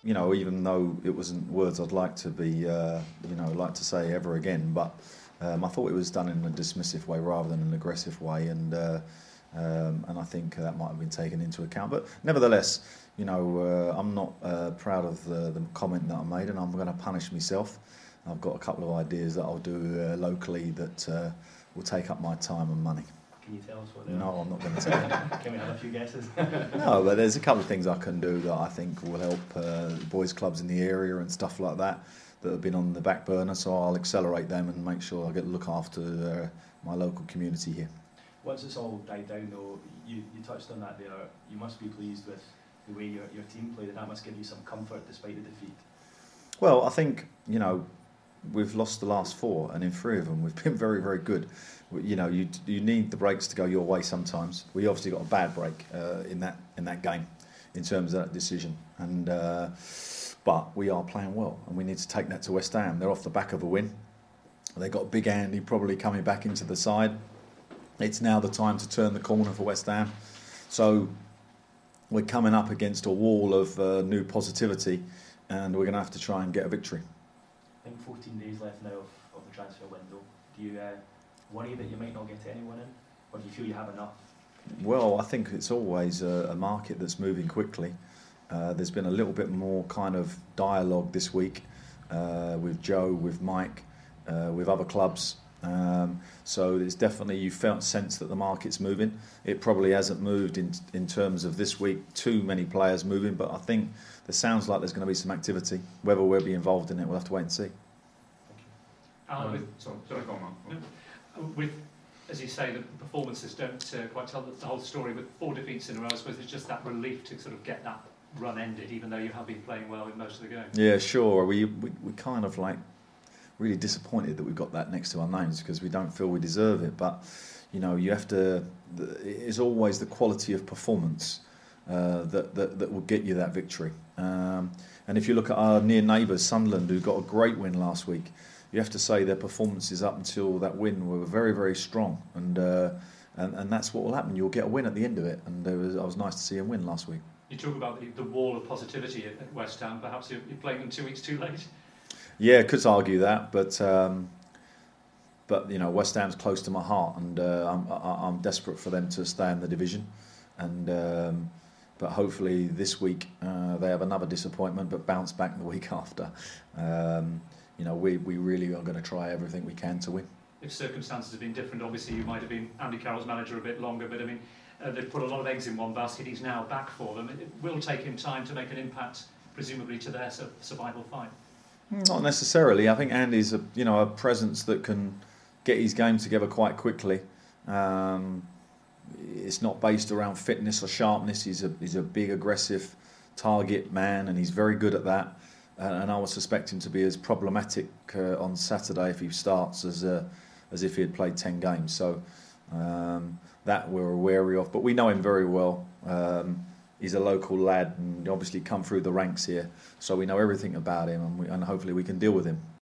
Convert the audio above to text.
You know, even though it wasn't words I'd like to be, like to say ever again, but I thought it was done in a dismissive way rather than an aggressive way, and I think that might have been taken into account. But nevertheless, I'm not proud of the comment that I made, and I'm going to punish myself. I've got a couple of ideas that I'll do locally that will take up my time and money. Can you tell us what they are? No, I'm not going to tell you. Can we have a few guesses? No, but there's a couple of things I can do that I think will help boys' clubs in the area and stuff like that have been on the back burner, so I'll accelerate them and make sure I get to look after my local community here. Once it's all died down though, you touched on that there, you must be pleased with the way your team played, and that must give you some comfort despite the defeat. Well, I think, we've lost the last 4, and in 3 of them we've been very, very good. You need the breaks to go your way sometimes. We obviously got a bad break in that game in terms of that decision, and but we are playing well, and we need to take that to West Ham. They're off the back of a win. They got Big Andy probably coming back into the side. It's now the time to turn the corner for West Ham. So we're coming up against a wall of new positivity, and we're going to have to try and get a victory. I think 14 days left now of the transfer window. Do you worry that you might not get anyone in, or do you feel you have enough? Well, I think it's always a market that's moving quickly. There's been a little bit more kind of dialogue this week with Joe, with Mike, with other clubs. So it's definitely, you felt sense that the market's moving. It probably hasn't moved in terms of this week, too many players moving, but I think there sounds like there's going to be some activity. Whether we'll be involved in it, we'll have to wait and see. With, as you say, the performances don't quite tell the whole story. With 4 defeats in a row, I suppose it's just that relief to sort of get that run ended, even though you have been playing well in most of the games. Yeah, sure. We kind of really disappointed that we've got that next to our names because we don't feel we deserve it. But you have to. It is always the quality of performance that will get you that victory. And if you look at our near neighbours, Sunderland, who got a great win last week, you have to say their performances up until that win were very, very strong, and that's what will happen. You'll get a win at the end of it, and I was nice to see him win last week. You talk about the wall of positivity at West Ham. Perhaps you're playing them 2 weeks too late. Yeah, could argue that, but West Ham's close to my heart, and I'm desperate for them to stay in the division, and but hopefully this week they have another disappointment, but bounce back the week after. We really are going to try everything we can to win. If circumstances have been different, obviously you might have been Andy Carroll's manager a bit longer, but I mean, they've put a lot of eggs in one basket. He's now back for them. It will take him time to make an impact, presumably, to their survival fight. Not necessarily. I think Andy's a presence that can get his game together quite quickly. It's not based around fitness or sharpness. He's a big, aggressive target man, and he's very good at that. And I would suspect him to be as problematic on Saturday if he starts as if he had played 10 games. So that we're wary of. But we know him very well. He's a local lad and obviously come through the ranks here. So we know everything about him, and hopefully we can deal with him.